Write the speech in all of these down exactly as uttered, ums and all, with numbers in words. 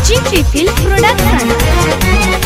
G P Film Production।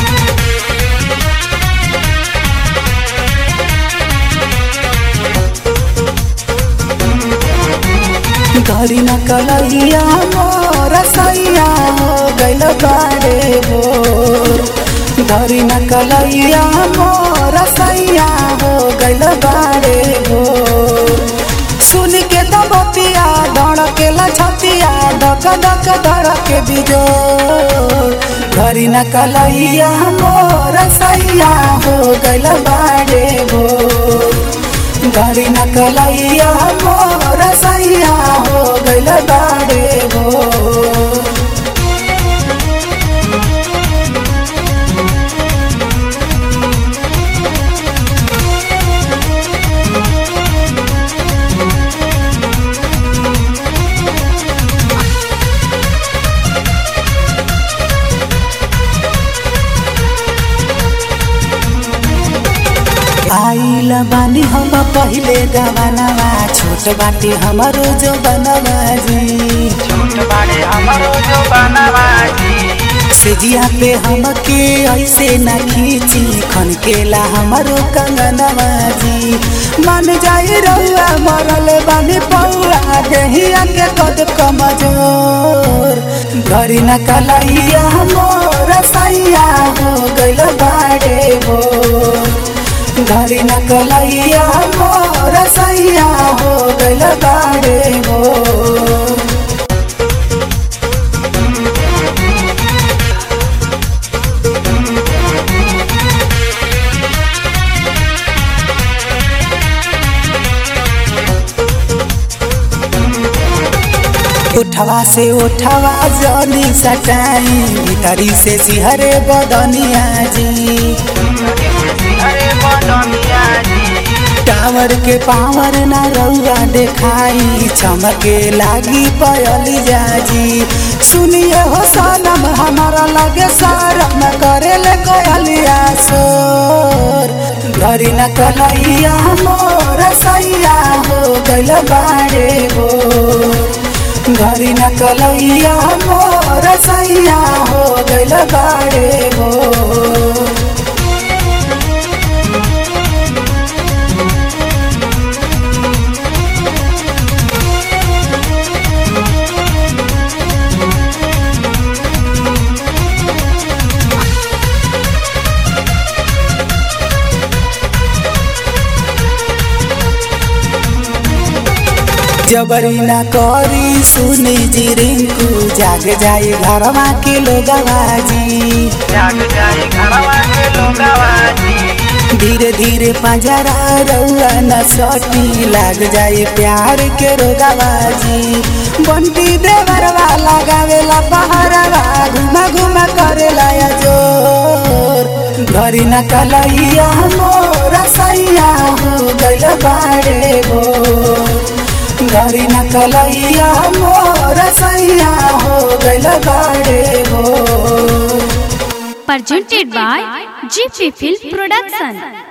घरी न कलैया मोर सैया हो गइल बारे भोर। घरी न कलैया मोर सैया हो गइल बारे भोर। सुन के तो बतिया धड़केला छतिया धक धक धड़के बिजोर। घरी न कलैया मोर सैया हो गइल बारे भोर। घरी न कलैया मोर सैया हो गइल बारे भोर। आइल बानी हम पहिले गवानवा छोट बाटे हमरो जो बनवाजी। छोट बाड़े हमरो जो बनवाजी। सेजिया पे हमके ऐसे न खींची खनकेला हमरो कंगनवाजी। मन जाई रउआ मरल बानी पौआ देहिया के कद कमजोर। घरी न कलैया मोर सैया हो गइल बाड़े भोर। घरी न कलैया मोर सैया हो गइल बारे भोर। उठवा से उठवा जनी सटाई भीतरी से सिहरे बदनिया जी। अरे बदनिया जी। टावर के पावर न रउआ देखाई चमके लागी पयली जाजी। सुनिए हो सनम हमारा लगे शरम करेले कोयलिया सोर। घरी न कलैया मोर सैया हो गइल बारे भोर। घरी न कलैया मोर सैया हो गइल बारे भोर। जबरी न करी सुनी जी रिंकू जाग जाए घरवा के लोगवाजी। जाग जाए घरवा के लोगवाजी। धीरे धीरे पंजरा रउआ न सटी लाग जाए प्यार के रोगवाजी। बंटी देवरवा लगावेला पहरवा घुमा घुमा करेला जोर। घरी न कलैया मोर सैया हो गइल बारे भोर। घरी न कलैया मोर सैया हो गइल बारे भोर। Presented by G P Film Production।